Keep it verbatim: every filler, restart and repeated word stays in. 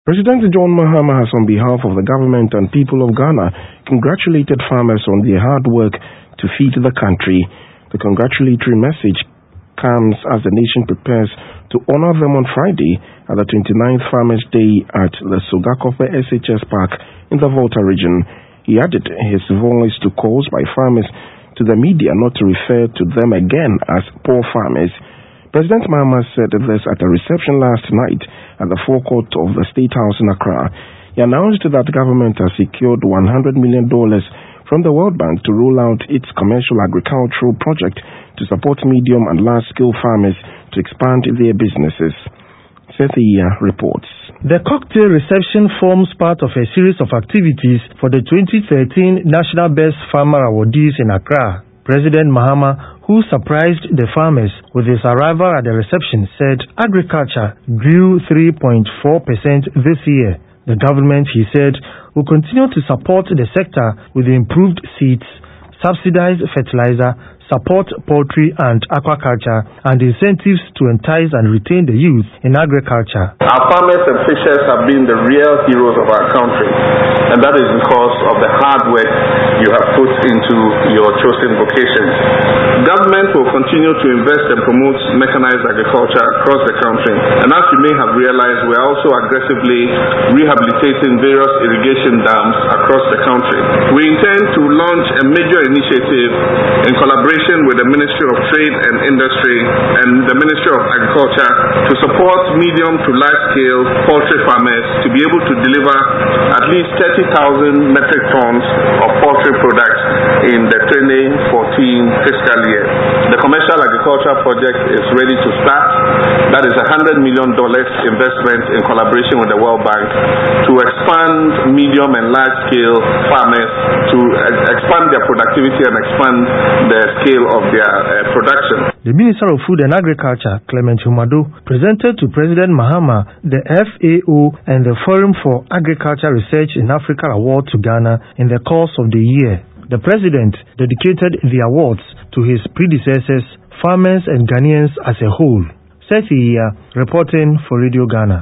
President John Mahama has, on behalf of the government and people of Ghana, congratulated farmers on their hard work to feed the country. The congratulatory message comes as the nation prepares to honor them on Friday at the twenty-ninth Farmers' Day at the Sogakope S H S Park in the Volta region. He added his voice to calls by farmers to the media not to refer to them again as poor farmers. President Mahama said this at a reception last night at the forecourt of the State House in Accra. He announced that the government has secured one hundred million dollars from the World Bank to roll out its commercial agricultural project to support medium and large-scale farmers to expand their businesses. Sethia reports. The cocktail reception forms part of a series of activities for the twenty thirteen National Best Farmer Awardees in Accra. President Mahama, who surprised the farmers with his arrival at the reception, said agriculture grew three point four percent this year. The government, he said, will continue to support the sector with improved seeds, subsidized fertilizer, support poultry and aquaculture, and incentives to entice and retain the youth in agriculture. Our farmers and fishers have been the real heroes of our country, and that is because of the hard work you have put into your chosen vocations. Government will continue to invest and promote mechanized agriculture across the country, and as you may have realized, we are also aggressively rehabilitating various irrigation dams across the country. We intend to launch a major initiative in collaboration with the Ministry of Trade and Industry and the Ministry of Agriculture to support medium to large-scale poultry farmers to be able to deliver at least thirty thousand metric tons of poultry products in the twenty fourteen fiscal year. The commercial agriculture project is ready to start. That is a one hundred million dollars investment in collaboration with the World Bank to expand medium and large-scale farmers to expand their productivity and expand the scale of their uh, production. The Minister of Food and Agriculture, Clement Humado, presented to President Mahama the F A O and the Forum for Agriculture Research in Africa Award to Ghana in the course of the year. The President dedicated the awards to his predecessors, farmers and Ghanaians as a whole. Sethia reporting for Radio Ghana.